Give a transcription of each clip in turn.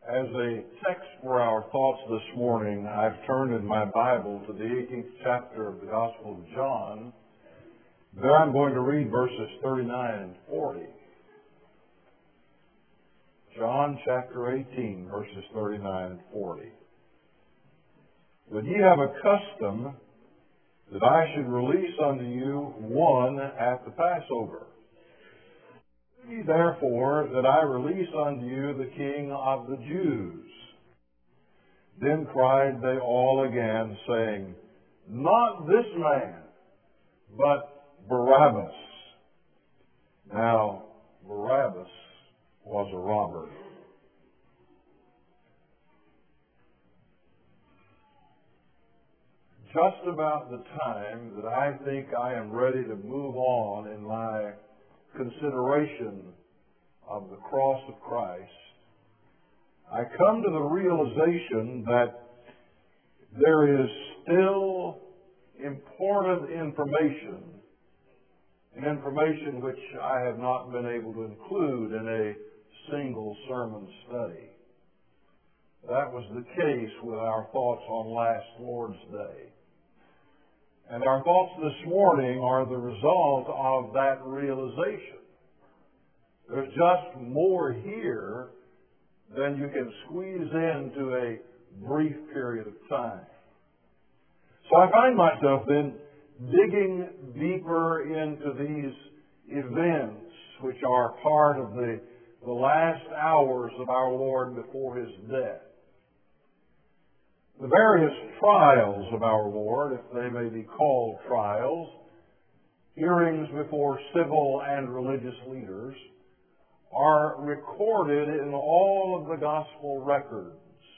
As a text for our thoughts this morning, I've turned in my Bible to the 18th chapter of the Gospel of John. There I'm going to read verses 39 and 40. John chapter 18, verses 39 and 40. But ye have a custom that I should release unto you one at the Passover. Ye therefore that I release unto you the King of the Jews. Then cried they all again, saying, Not this man, but Barabbas. Now, Barabbas was a robber. Just about the time that I think I am ready to move on in my consideration of the cross of Christ, I come to the realization that there is still important information which I have not been able to include in a single sermon study. That was the case with our thoughts on last Lord's Day. And our thoughts this morning are the result of that realization. There's just more here than you can squeeze into a brief period of time. So I find myself then digging deeper into these events which are part of the last hours of our Lord before His death. The various trials of our Lord, if they may be called trials, hearings before civil and religious leaders, are recorded in all of the gospel records.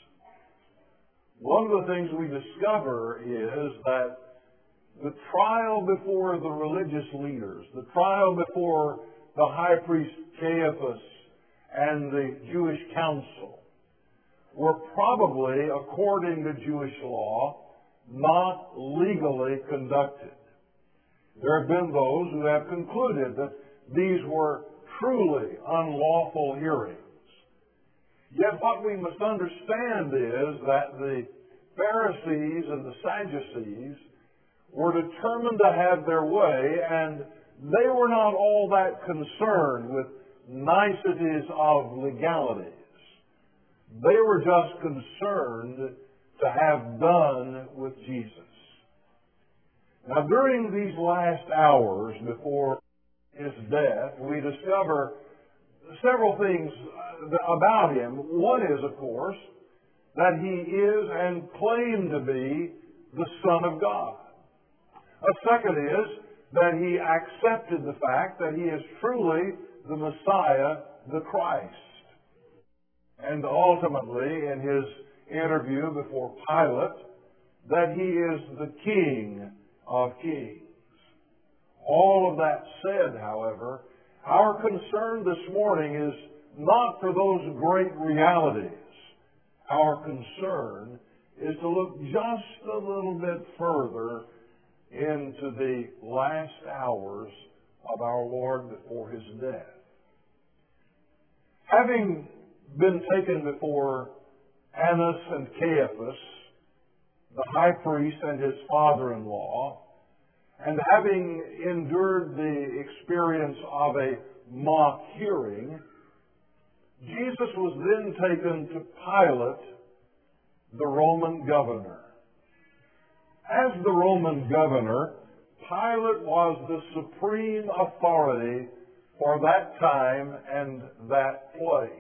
One of the things we discover is that the trial before the religious leaders, the trial before the high priest Caiaphas and the Jewish council, were probably, according to Jewish law, not legally conducted. There have been those who have concluded that these were truly unlawful hearings. Yet what we must understand is that the Pharisees and the Sadducees were determined to have their way, and they were not all that concerned with niceties of legalities. They were just concerned to have done with Jesus. Now, during these last hours before His death, we discover several things about Him. One is, of course, that He is and claimed to be the Son of God. A second is that He accepted the fact that He is truly the Messiah, the Christ. And ultimately, in His interview before Pilate, that He is the King of Kings. All of that said, however, our concern this morning is not for those great realities. Our concern is to look just a little bit further into the last hours of our Lord before His death. Having been taken before Annas and Caiaphas, the high priest and his father-in-law, and having endured the experience of a mock hearing, Jesus was then taken to Pilate, the Roman governor. As the Roman governor, Pilate was the supreme authority for that time and that place.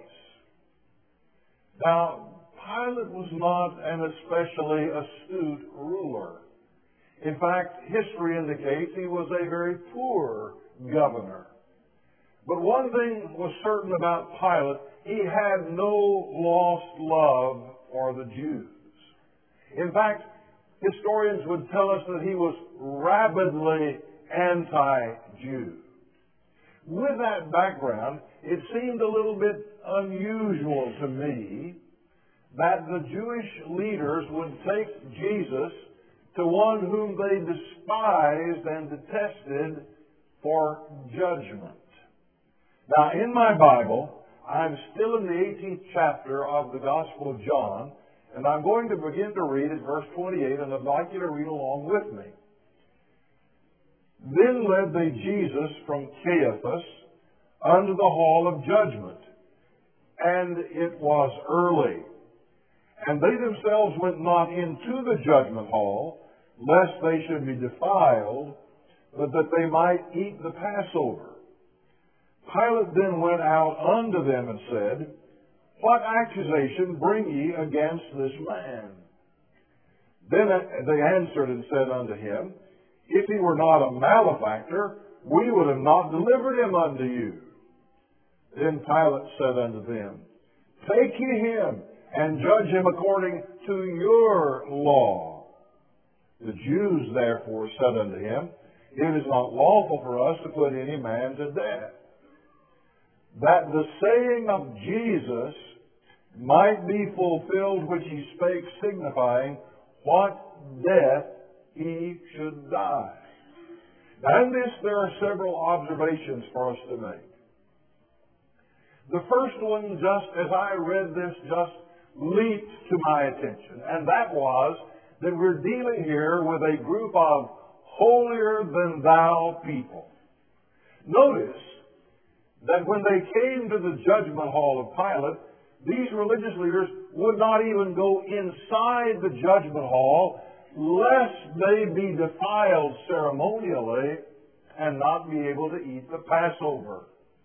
Now, Pilate was not an especially astute ruler. In fact, history indicates he was a very poor governor. But one thing was certain about Pilate, he had no lost love for the Jews. In fact, historians would tell us that he was rabidly anti-Jew. With that background, it seemed a little bit unusual to me that the Jewish leaders would take Jesus to one whom they despised and detested for judgment. Now, in my Bible, I'm still in the 18th chapter of the Gospel of John, and I'm going to begin to read at verse 28, and I'd like you to read along with me. Then led they Jesus from Caiaphas unto the hall of judgment, and it was early. And they themselves went not into the judgment hall, lest they should be defiled, but that they might eat the Passover. Pilate then went out unto them and said, What accusation bring ye against this man? Then they answered and said unto him, If he were not a malefactor, we would have not delivered him unto you. Then Pilate said unto them, Take ye him, and judge him according to your law. The Jews therefore said unto him, It is not lawful for us to put any man to death. That the saying of Jesus might be fulfilled which he spake, signifying what death he should die. Now in this there are several observations for us to make. The first one, just as I read this, just leaped to my attention, and that was that we're dealing here with a group of holier-than-thou people. Notice that when they came to the judgment hall of Pilate, these religious leaders would not even go inside the judgment hall lest they be defiled ceremonially and not be able to eat the Passover.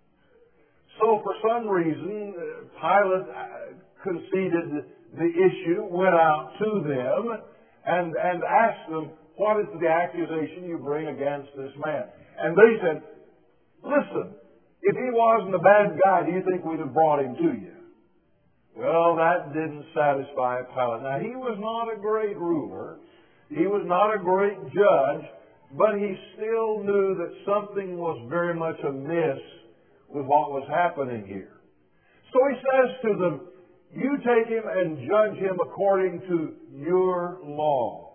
So for some reason, Pilate conceded the issue, went out to them, and asked them, What is the accusation you bring against this man? And they said, Listen, if he wasn't a bad guy, do you think we'd have brought him to you? Well, that didn't satisfy Pilate. Now, he was not a great ruler. He was not a great judge, but he still knew that something was very much amiss with what was happening here. So he says to them, You take him and judge him according to your law.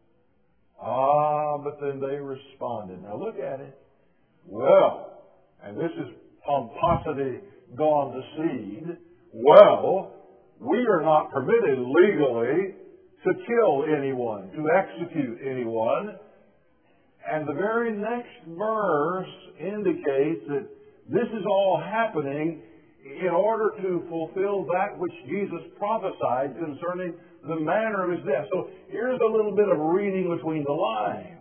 But then they responded. Now look at it. Well, and this is pomposity gone to seed. Well, we are not permitted legally to kill anyone, to execute anyone. And the very next verse indicates that this is all happening in order to fulfill that which Jesus prophesied concerning the manner of his death. So here's a little bit of reading between the lines.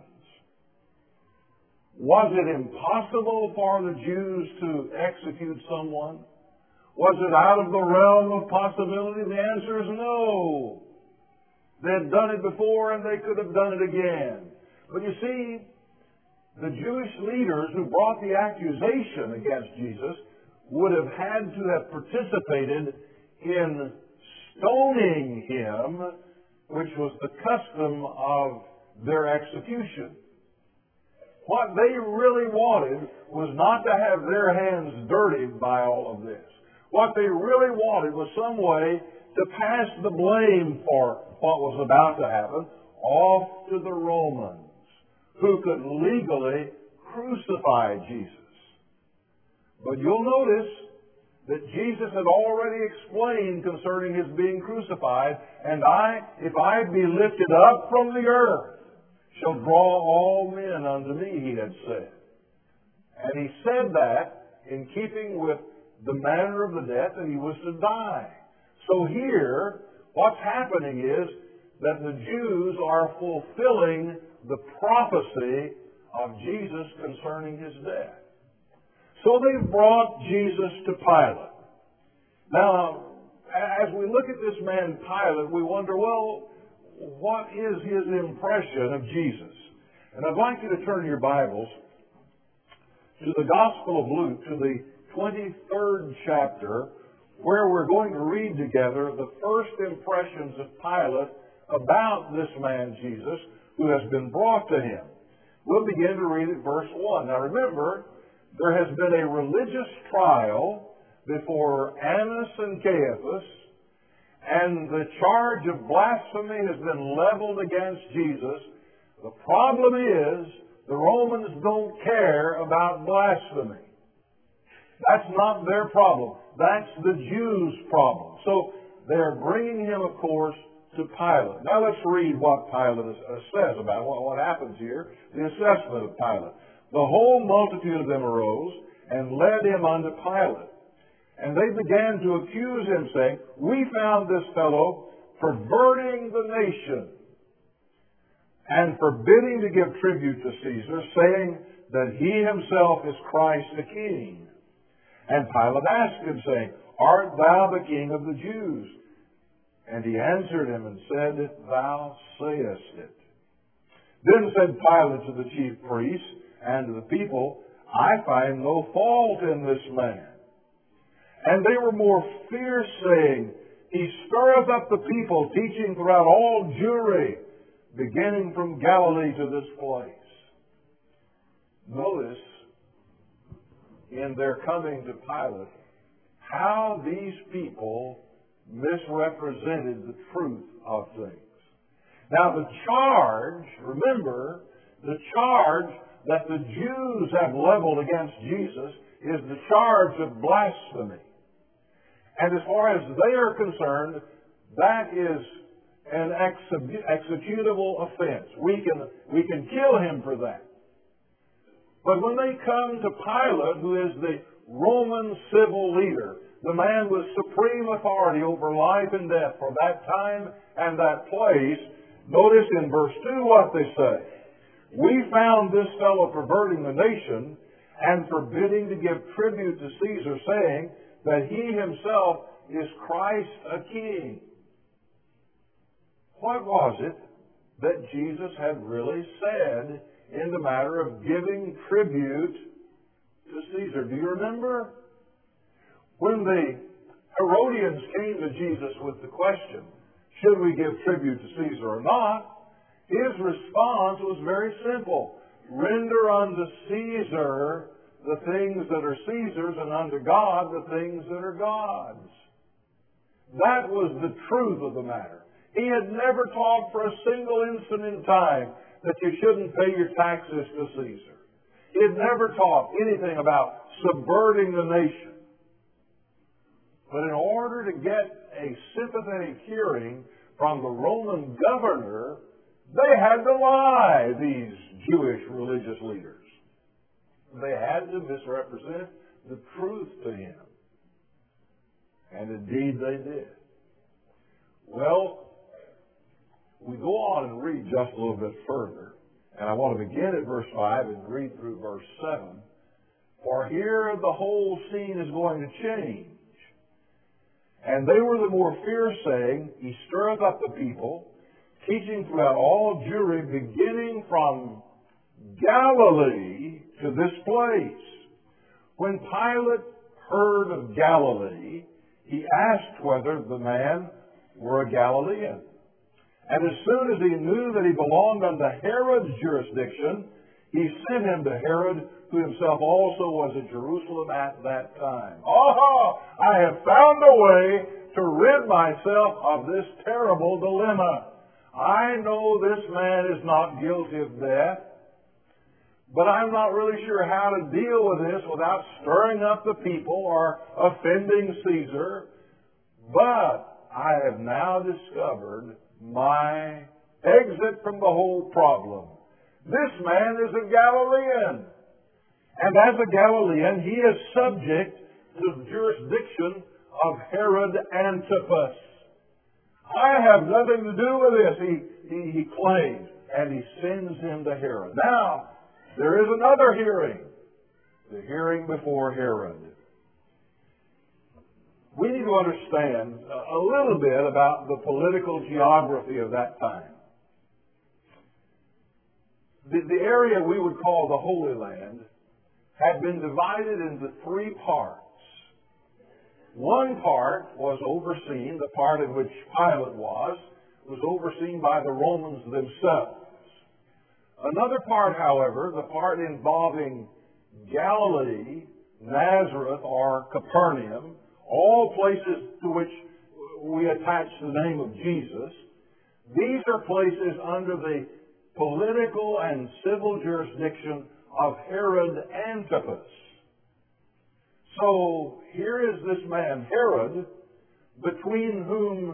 Was it impossible for the Jews to execute someone? Was it out of the realm of possibility? The answer is no. They had done it before and they could have done it again. But you see, the Jewish leaders who brought the accusation against Jesus would have had to have participated in stoning him, which was the custom of their execution. What they really wanted was not to have their hands dirtied by all of this. What they really wanted was some way to pass the blame for what was about to happen off to the Romans, who could legally crucify Jesus. But you'll notice that Jesus had already explained concerning his being crucified, and if I be lifted up from the earth, shall draw all men unto me, he had said. And he said that in keeping with the manner of the death that he was to die. So here, what's happening is that the Jews are fulfilling the prophecy of Jesus concerning his death. So they brought Jesus to Pilate. Now, as we look at this man Pilate, we wonder, well, what is his impression of Jesus? And I'd like you to turn your Bibles to the Gospel of Luke, to the 23rd chapter, where we're going to read together the first impressions of Pilate about this man Jesus who has been brought to him. We'll begin to read at verse 1. Now remember, there has been a religious trial before Annas and Caiaphas, and the charge of blasphemy has been leveled against Jesus. The problem is, the Romans don't care about blasphemy. That's not their problem. That's the Jews' problem. So they're bringing him, of course, to Pilate. Now let's read what Pilate says about it, what happens here, the assessment of Pilate. The whole multitude of them arose and led him unto Pilate. And they began to accuse him, saying, We found this fellow perverting the nation and forbidding to give tribute to Caesar, saying that he himself is Christ the King. And Pilate asked him, saying, Art thou the King of the Jews? And he answered him and said, Thou sayest it. Then said Pilate to the chief priests and to the people, I find no fault in this man. And they were more fierce, saying, He stirreth up the people, teaching throughout all Jewry, beginning from Galilee to this place. Notice, in their coming to Pilate, how these people misrepresented the truth of things. Now the charge, remember, the charge that the Jews have leveled against Jesus is the charge of blasphemy. And as far as they are concerned, that is an executable offense. We can kill him for that. But when they come to Pilate, who is the Roman civil leader, the man with supreme authority over life and death for that time and that place, notice in verse 2 what they say. We found this fellow perverting the nation and forbidding to give tribute to Caesar, saying that he himself is Christ a king. What was it that Jesus had really said in the matter of giving tribute to Caesar? Do you remember? When the Herodians came to Jesus with the question, should we give tribute to Caesar or not? His response was very simple. Render unto Caesar the things that are Caesar's, and unto God the things that are God's. That was the truth of the matter. He had never taught for a single instant in time that you shouldn't pay your taxes to Caesar. He had never taught anything about subverting the nation. But in order to get a sympathetic hearing from the Roman governor, they had to lie, these Jewish religious leaders. They had to misrepresent the truth to him. And indeed they did. Well, we go on and read just a little bit further. And I want to begin at verse 5 and read through verse 7. For here the whole scene is going to change. And they were the more fierce, saying, He stirreth up the people, teaching throughout all Jewry, beginning from Galilee to this place. When Pilate heard of Galilee, he asked whether the man were a Galilean. And as soon as he knew that he belonged unto Herod's jurisdiction, he sent him to Herod, who himself also was at Jerusalem at that time. I have found a way to rid myself of this terrible dilemma. I know this man is not guilty of death, but I'm not really sure how to deal with this without stirring up the people or offending Caesar. But I have now discovered my exit from the whole problem. This man is a Galilean. And as a Galilean, he is subject to the jurisdiction of Herod Antipas. I have nothing to do with this, he claims. And he sends him to Herod. Now, there is another hearing. The hearing before Herod. We need to understand a little bit about the political geography of that time. The area we would call the Holy Land had been divided into three parts. One part was overseen, the part in which Pilate was overseen by the Romans themselves. Another part, however, the part involving Galilee, Nazareth, or Capernaum, all places to which we attach the name of Jesus, these are places under the political and civil jurisdiction of Herod Antipas. So here is this man, Herod, between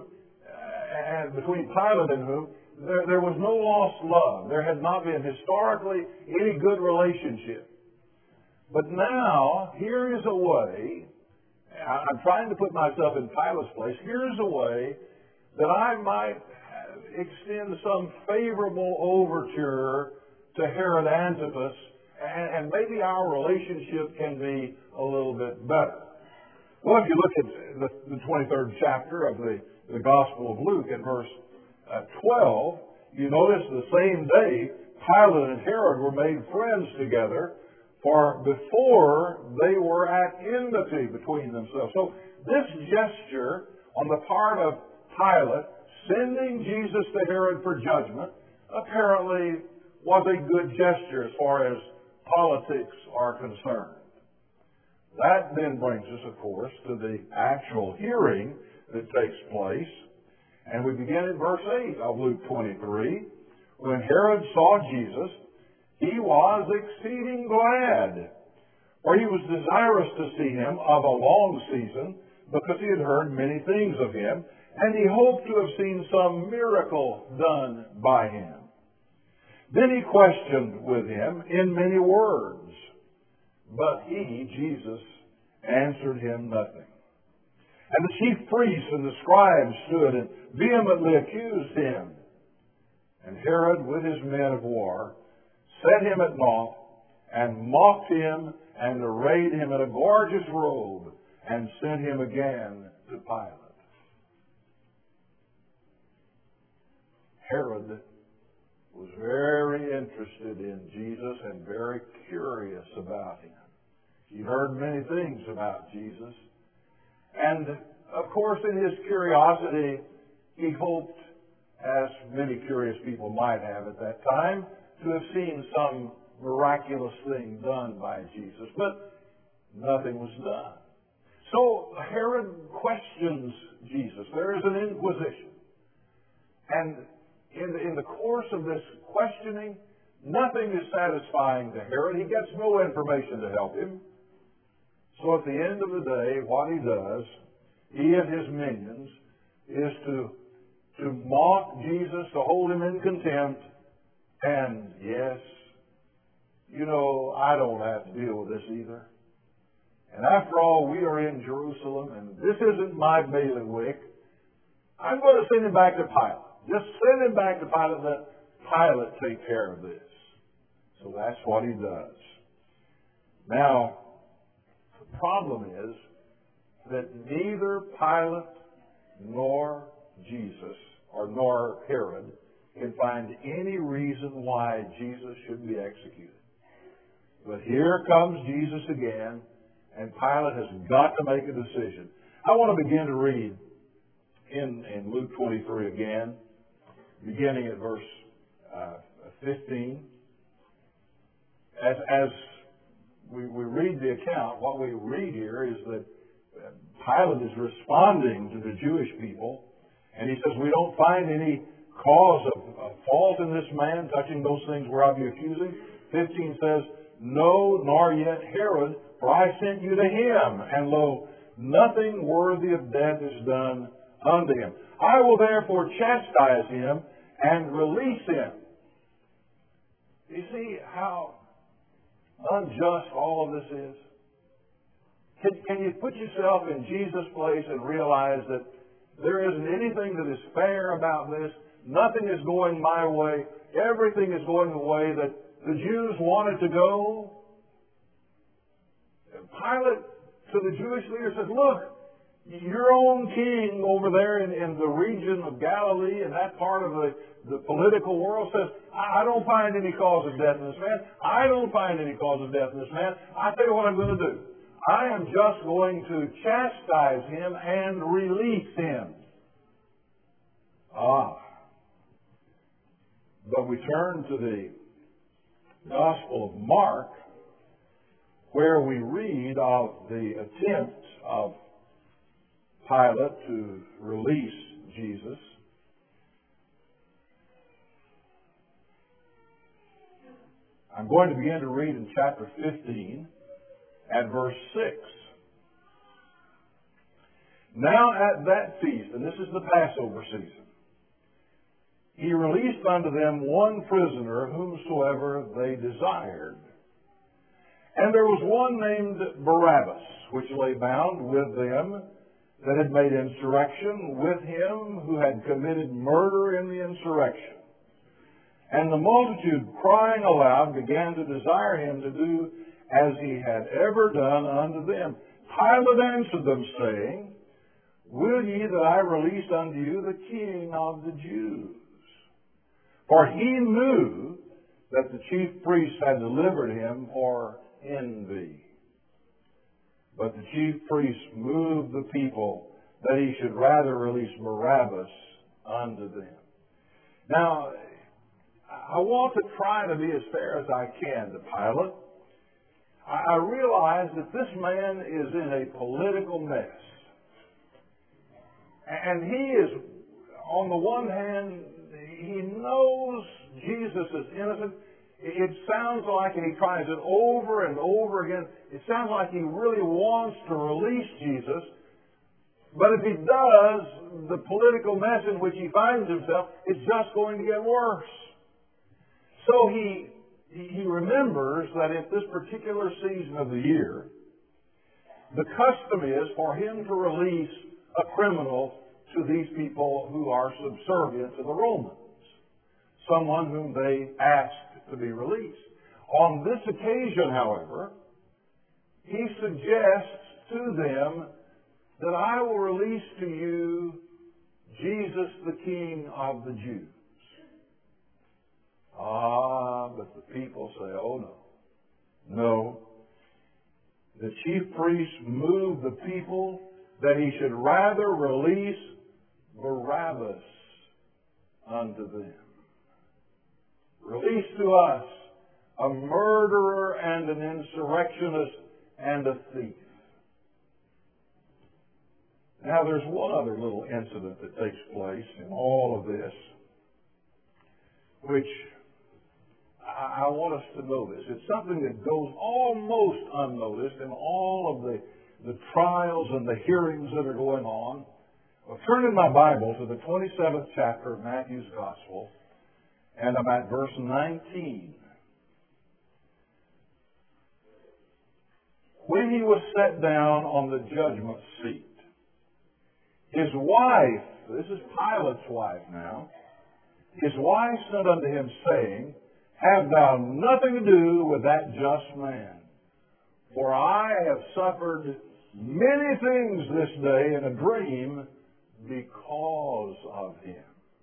Pilate and whom there was no lost love. There had not been historically any good relationship. But now, here is a way, I'm trying to put myself in Pilate's place, here is a way that I might extend some favorable overture to Herod Antipas, and maybe our relationship can be a little bit better. Well, if you look at the 23rd chapter of the Gospel of Luke at verse 12, you notice the same day Pilate and Herod were made friends together, for before they were at enmity between themselves. So this gesture on the part of Pilate, sending Jesus to Herod for judgment, apparently was a good gesture as far as politics are concerned. That then brings us, of course, to the actual hearing that takes place. And we begin in verse 8 of Luke 23. When Herod saw Jesus, he was exceeding glad, for he was desirous to see him of a long season, because he had heard many things of him, and he hoped to have seen some miracle done by him. Then he questioned with him in many words, but he, Jesus, answered him nothing. And the chief priests and the scribes stood and vehemently accused him. And Herod, with his men of war, set him at naught, and mocked him, and arrayed him in a gorgeous robe, and sent him again to Pilate. Herod was very interested in Jesus and very curious about him. He heard many things about Jesus. And, of course, in his curiosity, he hoped, as many curious people might have at that time, to have seen some miraculous thing done by Jesus. But nothing was done. So Herod questions Jesus. There is an inquisition. And in the course of this questioning, nothing is satisfying to Herod. He gets no information to help him. So at the end of the day, what he does, he and his minions, is to mock Jesus, to hold him in contempt. And yes, I don't have to deal with this either. And after all, we are in Jerusalem, and this isn't my bailiwick. I'm going to send him back to Pilate. Just send him back to Pilate, let Pilate take care of this. So that's what he does. Now, the problem is that neither Pilate nor Jesus, or nor Herod, can find any reason why Jesus should be executed. But here comes Jesus again, and Pilate has got to make a decision. I want to begin to read in Luke 23 again, beginning at verse 15. As we read the account, what we read here is that Pilate is responding to the Jewish people, and he says, we don't find any cause of fault in this man touching those things whereof you accuse him. 15 says, no, nor yet Herod, for I sent you to him, and lo, nothing worthy of death is done unto him. I will therefore chastise him and release him. You see how unjust all of this is? Can you put yourself in Jesus' place and realize that there isn't anything that is fair about this? Nothing is going my way. Everything is going the way that the Jews wanted to go. Pilate, to the Jewish leader, said, look, your own king over there in the region of Galilee, in that part of the political world, says, I don't find any cause of death in this man. I don't find any cause of death in this man. I tell you what I'm going to do. I am just going to chastise him and release him. But we turn to the Gospel of Mark, where we read of the attempt of Pilate to release Jesus. I'm going to begin to read in chapter 15 at verse 6. Now at that feast, and this is the Passover season, he released unto them one prisoner whomsoever they desired. And there was one named Barabbas, which lay bound with them that had made insurrection with him who had committed murder in the insurrection. And the multitude, crying aloud, began to desire him to do as he had ever done unto them. Pilate answered them, saying, Will ye that I release unto you the King of the Jews? For he knew that the chief priests had delivered him for envy. But the chief priests moved the people that he should rather release Barabbas unto them. Now, I want to try to be as fair as I can to Pilate. I realize that this man is in a political mess. And he is, on the one hand, he knows Jesus is innocent. It sounds like, and he tries it over and over again, it sounds like he really wants to release Jesus. But if he does, the political mess in which he finds himself is just going to get worse. So he remembers that at this particular season of the year, the custom is for him to release a criminal to these people who are subservient to the Romans, someone whom they asked to be released. On this occasion, however, he suggests to them that I will release to you Jesus, the King of the Jews. But the people say, oh no. No. The chief priests moved the people that he should rather release Barabbas unto them. Release to us a murderer and an insurrectionist and a thief. Now there's one other little incident that takes place in all of this, which I want us to notice. It's something that goes almost unnoticed in all of the trials and the hearings that are going on. Well, turn in my Bible to the 27th chapter of Matthew's Gospel, and I'm at verse 19. When he was set down on the judgment seat, his wife, this is Pilate's wife now, his wife sent unto him, saying, Have thou nothing to do with that just man, for I have suffered many things this day in a dream because of him.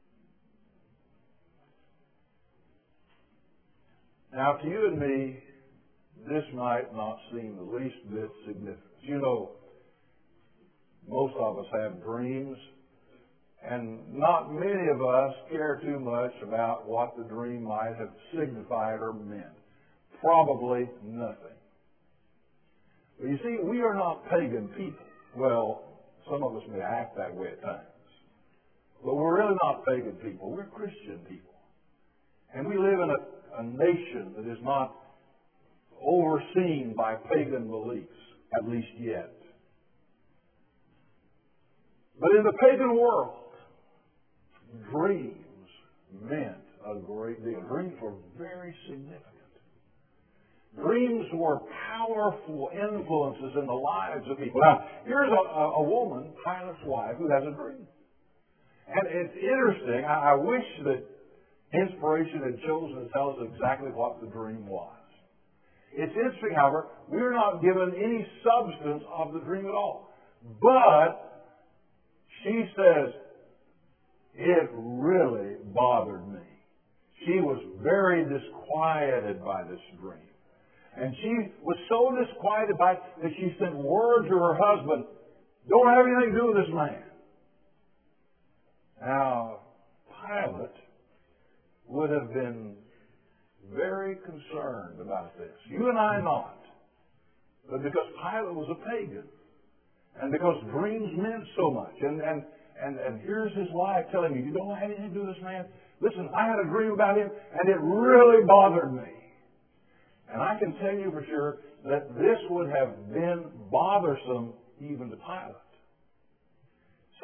Now, to you and me, this might not seem the least bit significant. You know, most of us have dreams, and not many of us care too much about what the dream might have signified or meant. Probably nothing. But you see, we are not pagan people. Well, some of us may act that way at times. But we're really not pagan people. We're Christian people. And we live in a nation that is not overseen by pagan beliefs, at least yet. But in the pagan world, dreams meant a great deal. Dreams were very significant. Dreams were powerful influences in the lives of people. Now, here's a woman, Pilate's wife, who has a dream. And it's interesting. I wish that inspiration had chosen to tell us exactly what the dream was. It's interesting, however, we're not given any substance of the dream at all. But she says, it really bothered me. She was very disquieted by this dream. And she was so disquieted by it that she sent word to her husband, don't have anything to do with this man. Now, Pilate would have been very concerned about this. You and I not. But because Pilate was a pagan, and because dreams meant so much, and here's his wife telling you, you don't have anything to do with this man. Listen, I had a dream about him, and it really bothered me. And I can tell you for sure that this would have been bothersome even to Pilate.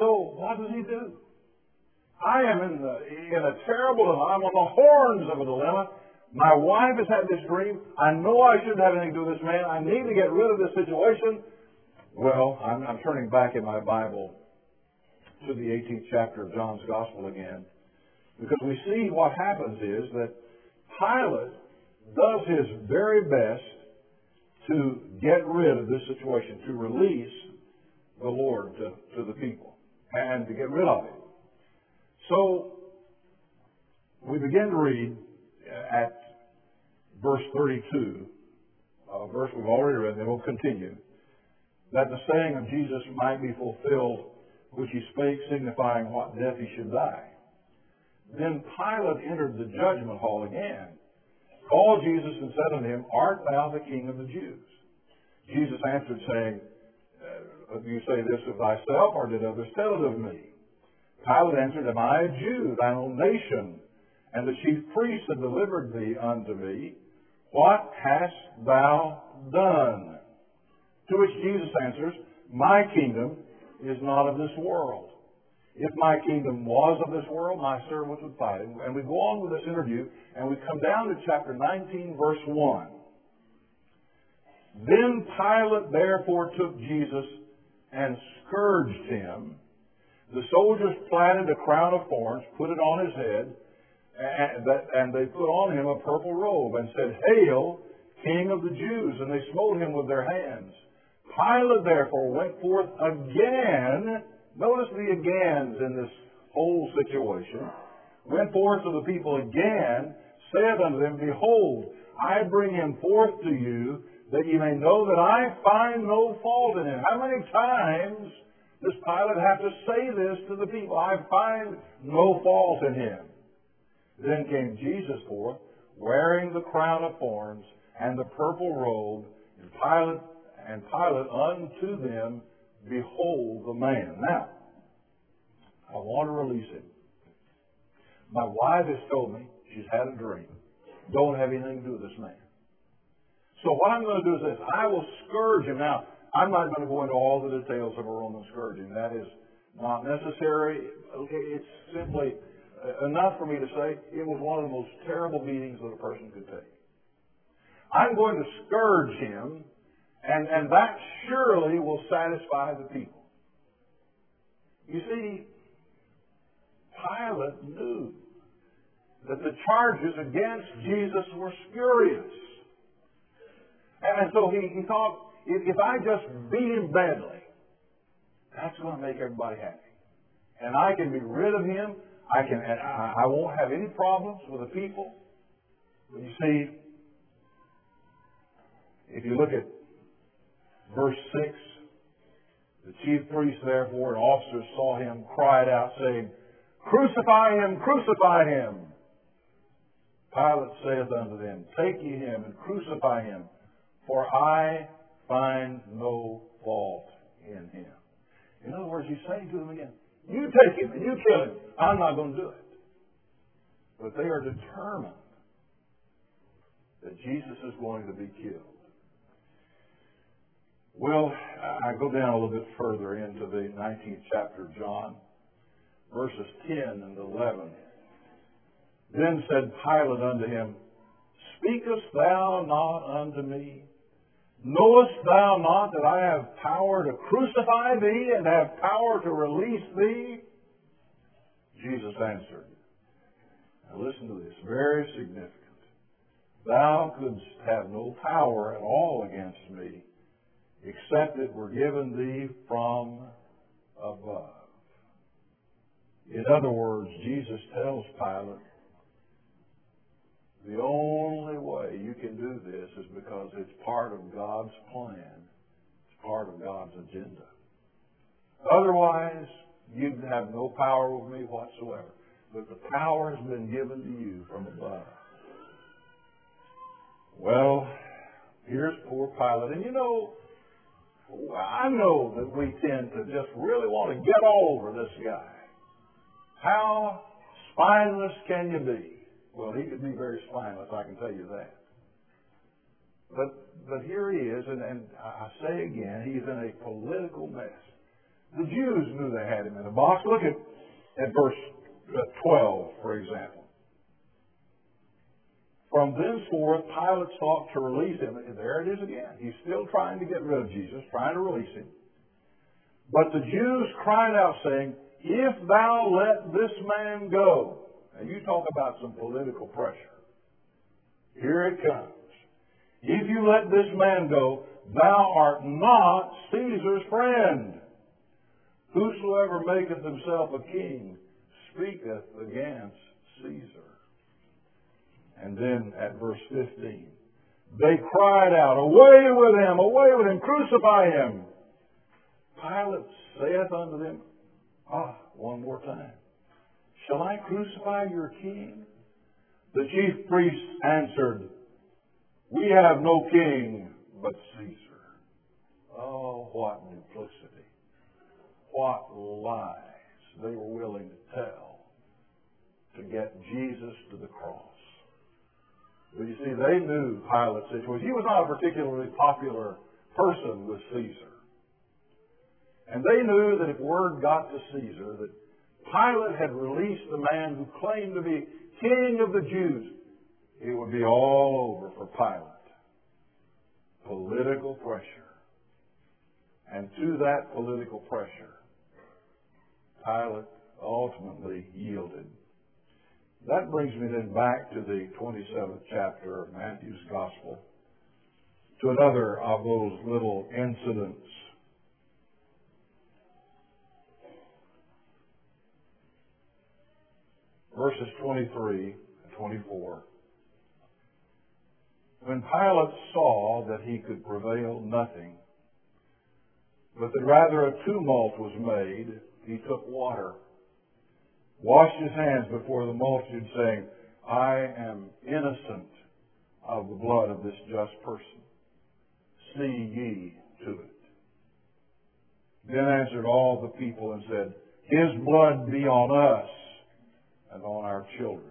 So what does he do? I am in a terrible dilemma. I'm on the horns of a dilemma. My wife has had this dream. I know I shouldn't have anything to do with this man. I need to get rid of this situation. Well, I'm turning back in my Bible to the 18th chapter of John's Gospel again, because we see what happens is that Pilate does his very best to get rid of this situation, to release the Lord to the people and to get rid of him. So we begin to read at verse 32, a verse we've already read, and then we'll continue, that the saying of Jesus might be fulfilled, which he spake, signifying what death he should die. Then Pilate entered the judgment hall again, called Jesus, and said unto him, Art thou the King of the Jews? Jesus answered, saying, Do you say this of thyself, or did others tell it of me? Pilate answered, Am I a Jew, thine own nation? And the chief priests have delivered thee unto me. What hast thou done? To which Jesus answers, My kingdom is not of this world. If my kingdom was of this world, my servants would fight. And we go on with this interview, and we come down to chapter 19, verse 1. Then Pilate therefore took Jesus and scourged him. The soldiers platted a crown of thorns, put it on his head, and they put on him a purple robe, and said, Hail, King of the Jews! And they smote him with their hands. Pilate therefore went forth again. Notice the agains in this whole situation. Went forth to the people again, said unto them, Behold, I bring him forth to you, that ye may know that I find no fault in him. How many times does Pilate have to say this to the people? I find no fault in him. Then came Jesus forth, wearing the crown of thorns and the purple robe, and Pilate unto them, Behold the man. Now, I want to release him. My wife has told me she's had a dream. Don't have anything to do with this man. So what I'm going to do is this. I will scourge him. Now, I'm not going to go into all the details of a Roman scourging. That is not necessary. It's simply enough for me to say it was one of the most terrible beatings that a person could take. I'm going to scourge him, and that surely will satisfy the people. You see, Pilate knew that the charges against Jesus were spurious. And so he thought, if I just beat him badly, that's going to make everybody happy. And I can be rid of him. I won't have any problems with the people. But you see, if you look at verse 6, the chief priests therefore and officers saw him, cried out, saying, Crucify him, crucify him. Pilate saith unto them, Take ye him and crucify him, for I find no fault in him. In other words, he's saying to them again, you take him and you kill him. I'm not going to do it. But they are determined that Jesus is going to be killed. Well, I go down a little bit further into the 19th chapter of John, verses 10 and 11. Then said Pilate unto him, Speakest thou not unto me? Knowest thou not that I have power to crucify thee and have power to release thee? Jesus answered. Now listen to this, very significant. Thou couldst have no power at all against me, except it were given thee from above. In other words, Jesus tells Pilate, the only way you can do this is because it's part of God's plan. It's part of God's agenda. Otherwise, you'd have no power over me whatsoever. But the power has been given to you from above. Well, here's poor Pilate. And you know, I know that we tend to just really want to get all over this guy. How spineless can you be? Well, he could be very spineless, I can tell you that. But here he is, and I say again, he's in a political mess. The Jews knew they had him in a box. Look at verse 12, for example. From thenceforth, Pilate sought to release him. And there it is again. He's still trying to get rid of Jesus, trying to release him. But the Jews cried out, saying, If thou let this man go. Now you talk about some political pressure. Here it comes. If you let this man go, thou art not Caesar's friend. Whosoever maketh himself a king speaketh against Caesar. And then at verse 15, they cried out, Away with him, crucify him. Pilate saith unto them, one more time, Shall I crucify your king? The chief priests answered, We have no king but Caesar. Oh, what duplicity. What lies they were willing to tell to get Jesus to the cross. But you see, they knew Pilate's situation. He was not a particularly popular person with Caesar. And they knew that if word got to Caesar that Pilate had released the man who claimed to be king of the Jews, it would be all over for Pilate. Political pressure. And to that political pressure, Pilate ultimately yielded. That brings me then back to the 27th chapter of Matthew's Gospel, to another of those little incidents. Verses 23 and 24. When Pilate saw that he could prevail nothing, but that rather a tumult was made, he took water, washed his hands before the multitude, saying, I am innocent of the blood of this just person. See ye to it. Then answered all the people and said, His blood be on us and on our children.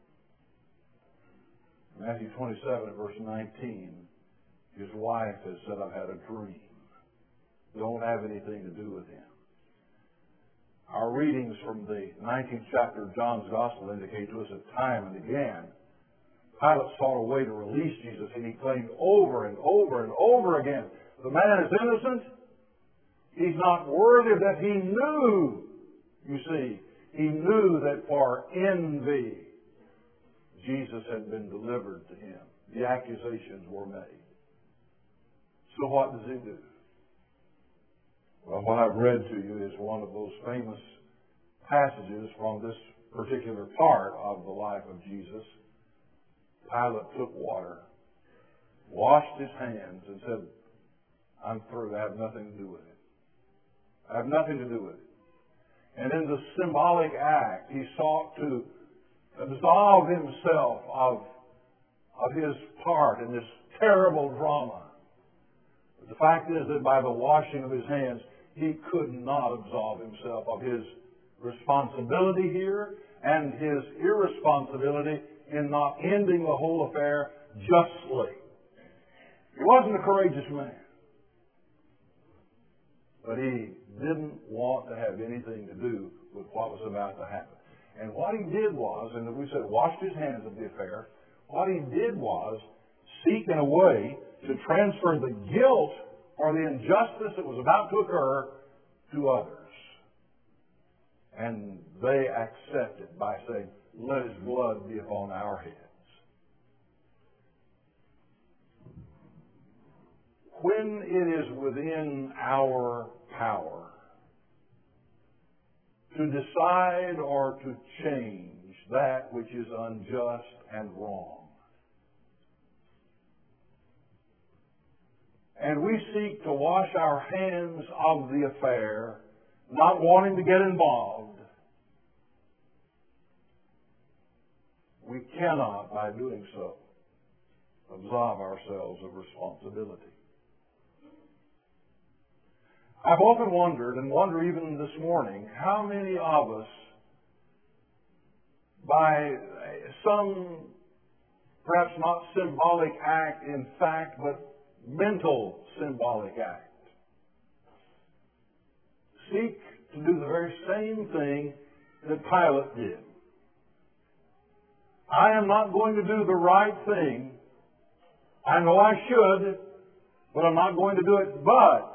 Matthew 27 at verse 19, his wife has said, I've had a dream. Don't have anything to do with him. Our readings from the 19th chapter of John's Gospel indicate to us that time and again, Pilate sought a way to release Jesus, and he claimed over and over and over again, the man is innocent. He's not worthy of that. He knew, you see, he knew that for envy, Jesus had been delivered to him. The accusations were made. So what does he do? Well, what I've read to you is one of those famous passages from this particular part of the life of Jesus. Pilate took water, washed his hands, and said, I'm through. I have nothing to do with it. I have nothing to do with it. And in the symbolic act, he sought to absolve himself of his part in this terrible drama. But the fact is that by the washing of his hands, he could not absolve himself of his responsibility here and his irresponsibility in not ending the whole affair justly. He wasn't a courageous man. But he didn't want to have anything to do with what was about to happen. And what he did was, and we said washed his hands of the affair, what he did was seek in a way to transfer the guilt or the injustice that was about to occur to others. And they accepted by saying, let his blood be upon our heads. When it is within our power to decide or to change that which is unjust and wrong, and we seek to wash our hands of the affair, not wanting to get involved, we cannot, by doing so, absolve ourselves of responsibility. I've often wondered, and wonder even this morning, how many of us, by some perhaps not symbolic act in fact, but mental symbolic act, seek to do the very same thing that Pilate did. I am not going to do the right thing. I know I should, but I'm not going to do it. But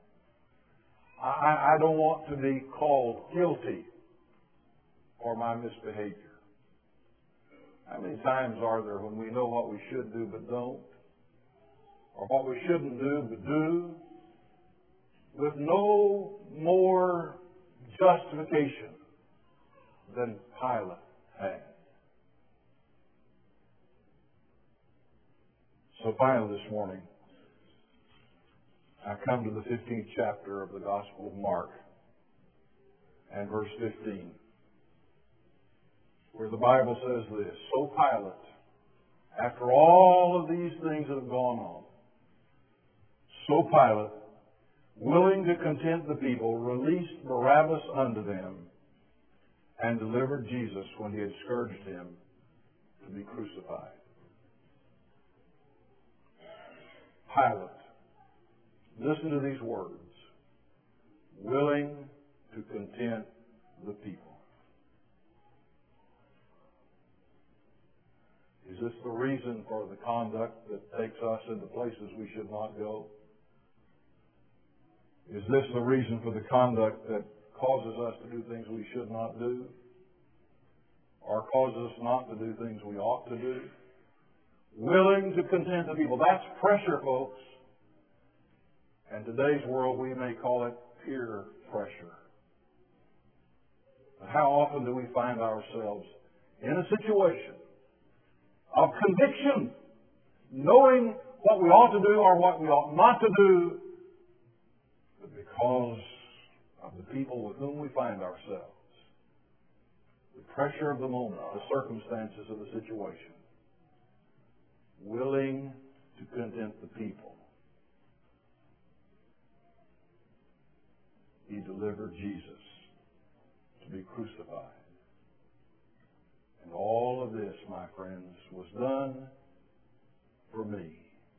I don't want to be called guilty for my misbehavior. How many times are there when we know what we should do but don't? Or what we shouldn't do but do? With no more justification than Pilate had. So finally this morning, I come to the 15th chapter of the Gospel of Mark and verse 15, where the Bible says this: So Pilate, after all of these things that have gone on, so Pilate, willing to content the people, released Barabbas unto them and delivered Jesus, when he had scourged him, to be crucified. Pilate, listen to these words: willing to content the people. Is this the reason for the conduct that takes us into places we should not go? Is this the reason for the conduct that causes us to do things we should not do? Or causes us not to do things we ought to do? Willing to content the people. That's pressure, folks. In today's world, we may call it peer pressure. But how often do we find ourselves in a situation of conviction, knowing what we ought to do or what we ought not to do, but because of the people with whom we find ourselves, the pressure of the moment, the circumstances of the situation, willing to content the people, he delivered Jesus to be crucified. And all of this, my friends, was done for me.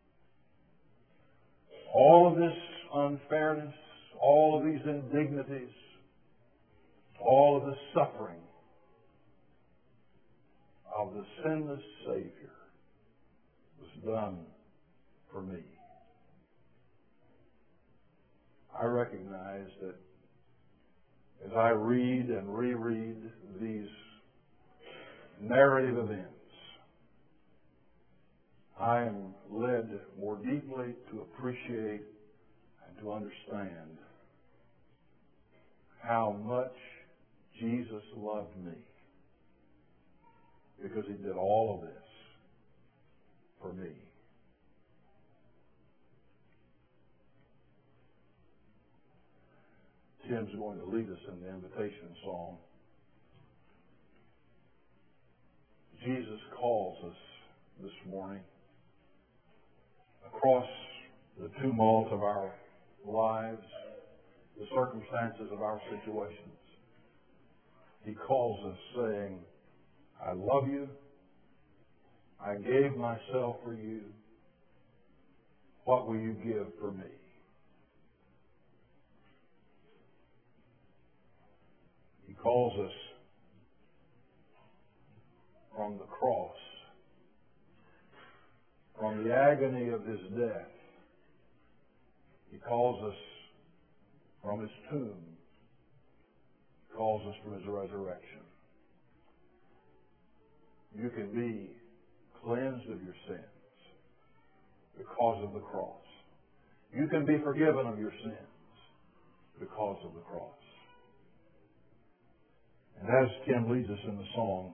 All of this unfairness, all of these indignities, all of the suffering of the sinless Savior was done for me. I recognize that as I read and reread these narrative events, I am led more deeply to appreciate and to understand how much Jesus loved me, because he did all of this for me. Tim's going to lead us in the invitation song. Jesus calls us this morning across the tumult of our lives, the circumstances of our situations. He calls us saying, I love you. I gave myself for you. What will you give for me? He calls us from the cross, from the agony of his death. He calls us from his tomb. He calls us from his resurrection. You can be cleansed of your sins because of the cross. You can be forgiven of your sins because of the cross. And as Tim leads us in the song,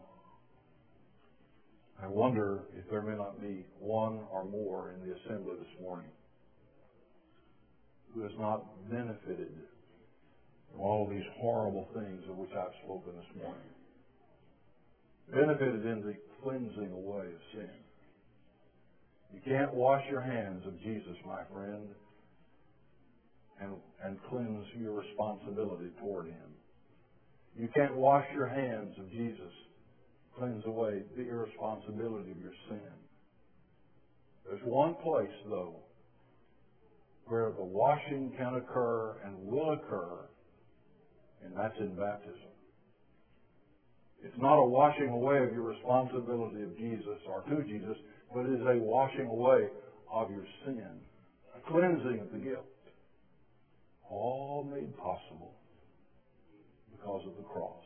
I wonder if there may not be one or more in the assembly this morning who has not benefited from all these horrible things of which I've spoken this morning. Benefited in the cleansing away of sin. You can't wash your hands of Jesus, my friend, and cleanse your responsibility toward him. You can't wash your hands of Jesus, cleanse away the irresponsibility of your sin. There's one place, though, where the washing can occur and will occur And that's in baptism. It's not a washing away of your responsibility of Jesus or to Jesus, but it is a washing away of your sin, a cleansing of the guilt. All made possible because of the cross.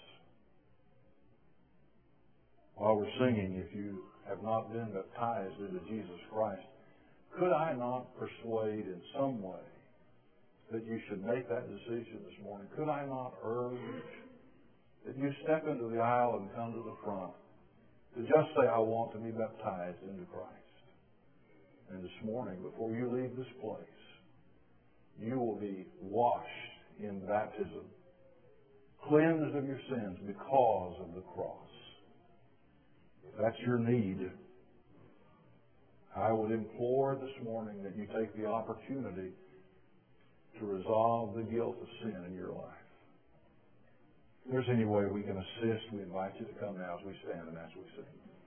While we're singing, if you have not been baptized into Jesus Christ, could I not persuade in some way that you should make that decision this morning? Could I not urge that you step into the aisle and come to the front to just say, I want to be baptized into Christ? And this morning, before you leave this place, you will be washed in baptism, cleansed of your sins because of the cross. If that's your need, I would implore this morning that you take the opportunity to resolve the guilt of sin in your life. If there's any way we can assist, we invite you to come now as we stand and as we sing.